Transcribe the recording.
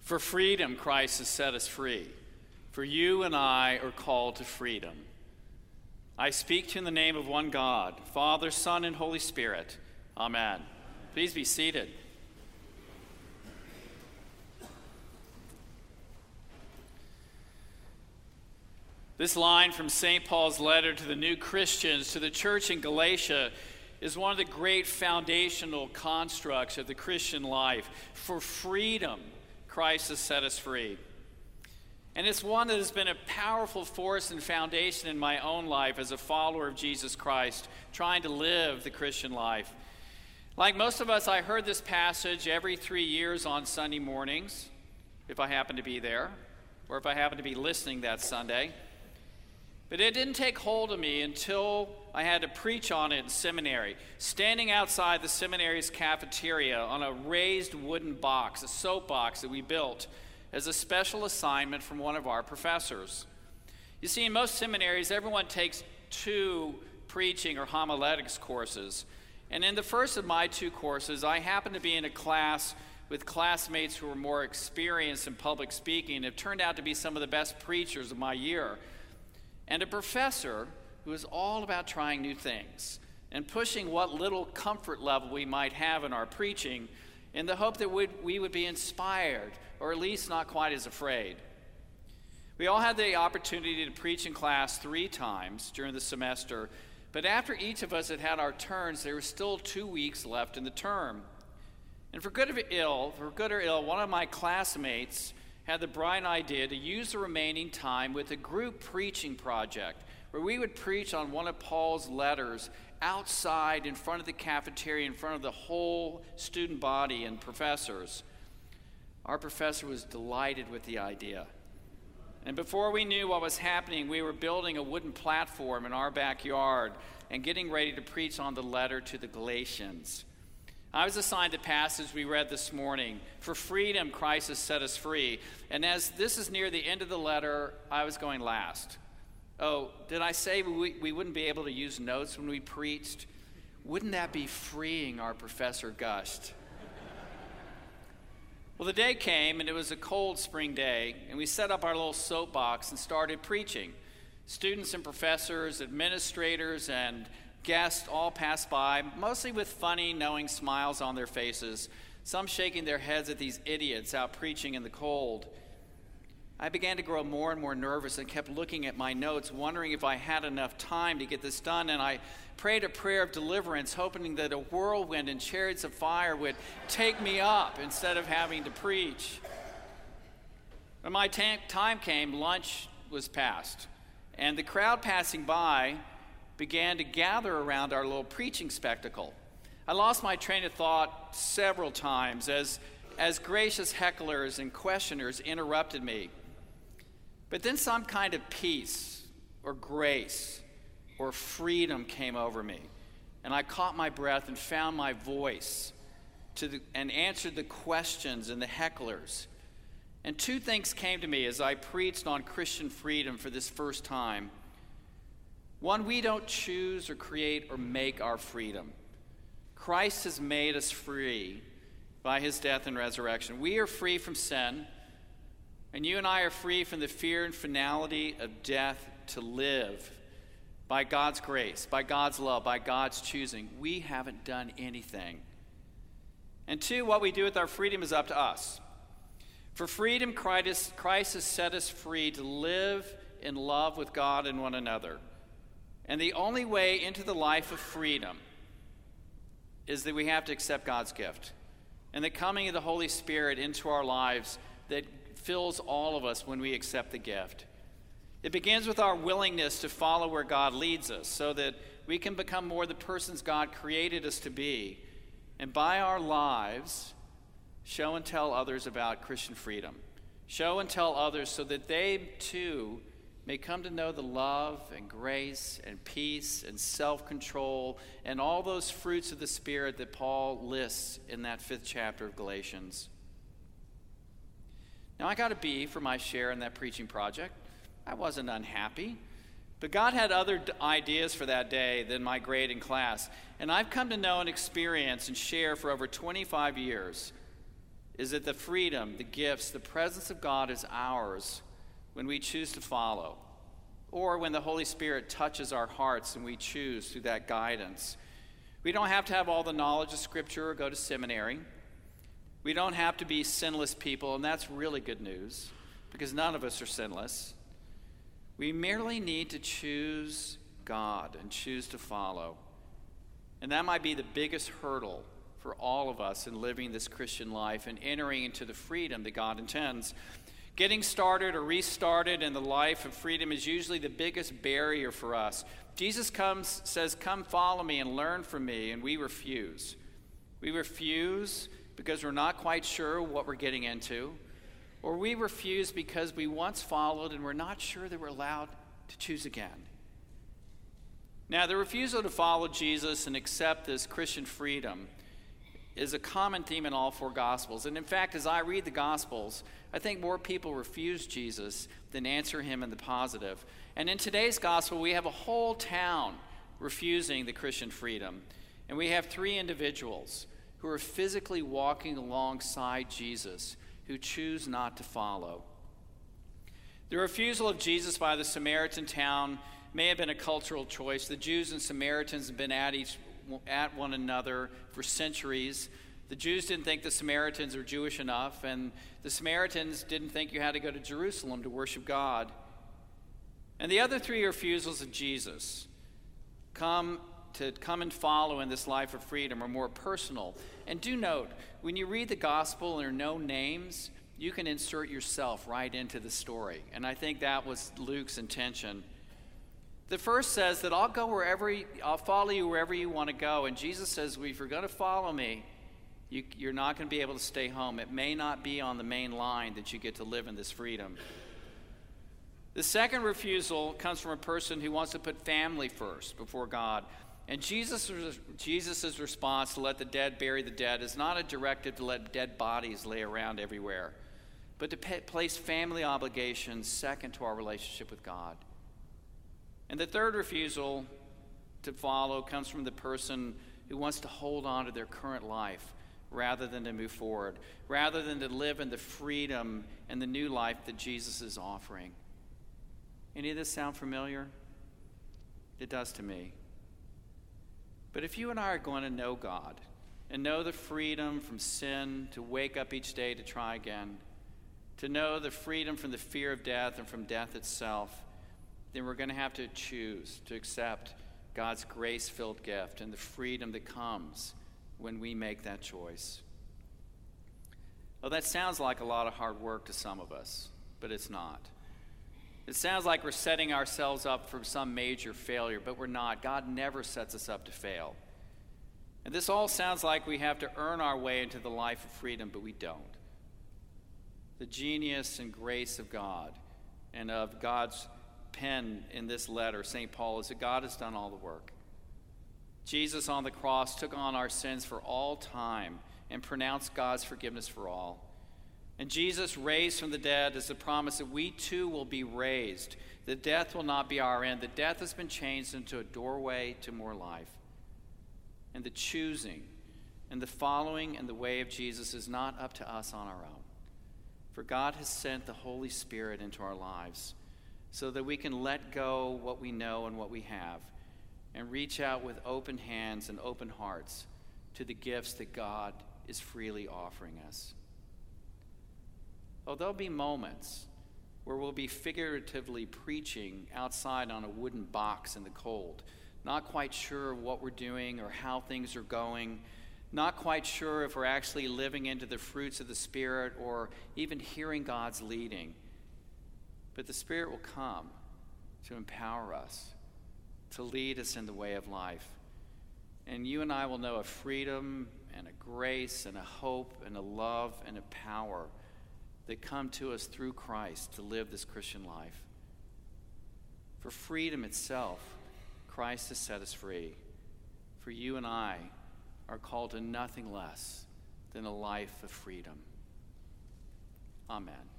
For freedom, Christ has set us free. For you and I are called to freedom. I speak to you in the name of one God, Father, Son, and Holy Spirit. Amen. Please be seated. This line from St. Paul's letter to the new Christians, to the church in Galatia, is one of the great foundational constructs of the Christian life. For freedom, Christ has set us free. And it's one that has been a powerful force and foundation in my own life as a follower of Jesus Christ, trying to live the Christian life. Like most of us, I heard this passage every 3 years on Sunday mornings, if I happen to be there, or if I happen to be listening that Sunday. But it didn't take hold of me until I had to preach on it in seminary, standing outside the seminary's cafeteria on a raised wooden box, a soapbox that we built as a special assignment from one of our professors. You see, in most seminaries, everyone takes 2 preaching or homiletics courses. And in the first of my 2 courses, I happened to be in a class with classmates who were more experienced in public speaking and have turned out to be some of the best preachers of my year. And a professor who is all about trying new things and pushing what little comfort level we might have in our preaching in the hope that we would be inspired, or at least not quite as afraid. We all had the opportunity to preach in class 3 times during the semester, but after each of us had had our turns, there were still 2 weeks left in the term. And for good or ill, one of my classmates had the bright idea to use the remaining time with a group preaching project where we would preach on one of Paul's letters outside in front of the cafeteria, in front of the whole student body and professors. Our professor was delighted with the idea. And before we knew what was happening, we were building a wooden platform in our backyard and getting ready to preach on the letter to the Galatians. I was assigned the passage we read this morning. For freedom, Christ has set us free. And as this is near the end of the letter, I was going last. Oh, did I say we wouldn't be able to use notes when we preached? Wouldn't that be freeing, our professor gushed. Well, the day came, and it was a cold spring day, and we set up our little soapbox and started preaching. Students and professors, administrators, and guests all passed by, mostly with funny, knowing smiles on their faces, some shaking their heads at these idiots out preaching in the cold. I began to grow more and more nervous and kept looking at my notes, wondering if I had enough time to get this done, and I prayed a prayer of deliverance, hoping that a whirlwind and chariots of fire would take me up instead of having to preach. When my time came, lunch was passed, and the crowd passing by began to gather around our little preaching spectacle. I lost my train of thought several times as gracious hecklers and questioners interrupted me. But then some kind of peace or grace or freedom came over me, and I caught my breath and found my voice and answered the questions and the hecklers. And 2 things came to me as I preached on Christian freedom for this first time. One, we don't choose or create or make our freedom. Christ has made us free by his death and resurrection. We are free from sin, and you and I are free from the fear and finality of death to live by God's grace, by God's love, by God's choosing. We haven't done anything. And 2, what we do with our freedom is up to us. For freedom, Christ has set us free to live in love with God and one another. And the only way into the life of freedom is that we have to accept God's gift and the coming of the Holy Spirit into our lives that fills all of us when we accept the gift. It begins with our willingness to follow where God leads us so that we can become more the persons God created us to be, and by our lives show and tell others about Christian freedom. Show and tell others so that they too may come to know the love and grace and peace and self-control and all those fruits of the Spirit that Paul lists in that 5th chapter of Galatians. Now, I got a B for my share in that preaching project. I wasn't unhappy, but God had other ideas for that day than my grade in class, and I've come to know and experience and share for over 25 years is that the freedom, the gifts, the presence of God is ours when we choose to follow, or when the Holy Spirit touches our hearts and we choose through that guidance. We don't have to have all the knowledge of Scripture or go to seminary. We don't have to be sinless people, and that's really good news, because none of us are sinless. We merely need to choose God and choose to follow. And that might be the biggest hurdle for all of us in living this Christian life and entering into the freedom that God intends. Getting started or restarted in the life of freedom is usually the biggest barrier for us. Jesus says, "Come follow me and learn from me," and we refuse. We refuse because we're not quite sure what we're getting into, or we refuse because we once followed and we're not sure that we're allowed to choose again. Now, the refusal to follow Jesus and accept this Christian freedom is a common theme in all four Gospels. And in fact, as I read the Gospels, I think more people refuse Jesus than answer him in the positive. And in today's Gospel, we have a whole town refusing the Christian freedom. And we have three individuals who are physically walking alongside Jesus who choose not to follow. The refusal of Jesus by the Samaritan town may have been a cultural choice. The Jews and Samaritans have been at one another for centuries. The Jews didn't think the Samaritans were Jewish enough, and the Samaritans didn't think you had to go to Jerusalem to worship God. And the other three refusals of Jesus come and follow in this life of freedom are more personal. And do note, when you read the gospel and there are no names, you can insert yourself right into the story. And I think that was Luke's intention. The first says that I'll follow you wherever you want to go. And Jesus says, well, if you're going to follow me, you're not going to be able to stay home. It may not be on the main line that you get to live in this freedom. The second refusal comes from a person who wants to put family first before God. And Jesus' response to let the dead bury the dead is not a directive to let dead bodies lay around everywhere, but to place family obligations second to our relationship with God. And the third refusal to follow comes from the person who wants to hold on to their current life rather than to move forward, rather than to live in the freedom and the new life that Jesus is offering. Any of this sound familiar? It does to me. But if you and I are going to know God and know the freedom from sin, to wake up each day to try again, to know the freedom from the fear of death and from death itself, then we're going to have to choose to accept God's grace-filled gift and the freedom that comes when we make that choice. Well, that sounds like a lot of hard work to some of us, but it's not. It sounds like we're setting ourselves up for some major failure, but we're not. God never sets us up to fail. And this all sounds like we have to earn our way into the life of freedom, but we don't. The genius and grace of God and of God's pen in this letter, St. Paul, is that God has done all the work. Jesus on the cross took on our sins for all time and pronounced God's forgiveness for all. And Jesus raised from the dead is the promise that we too will be raised. That death will not be our end. That death has been changed into a doorway to more life. And the choosing and the following and the way of Jesus is not up to us on our own. For God has sent the Holy Spirit into our lives so that we can let go what we know and what we have and reach out with open hands and open hearts to the gifts that God is freely offering us. Oh, there'll be moments where we'll be figuratively preaching outside on a wooden box in the cold, not quite sure what we're doing or how things are going, not quite sure if we're actually living into the fruits of the Spirit or even hearing God's leading. But the Spirit will come to empower us, to lead us in the way of life. And you and I will know a freedom and a grace and a hope and a love and a power that come to us through Christ to live this Christian life. For freedom itself, Christ has set us free. For you and I are called to nothing less than a life of freedom. Amen.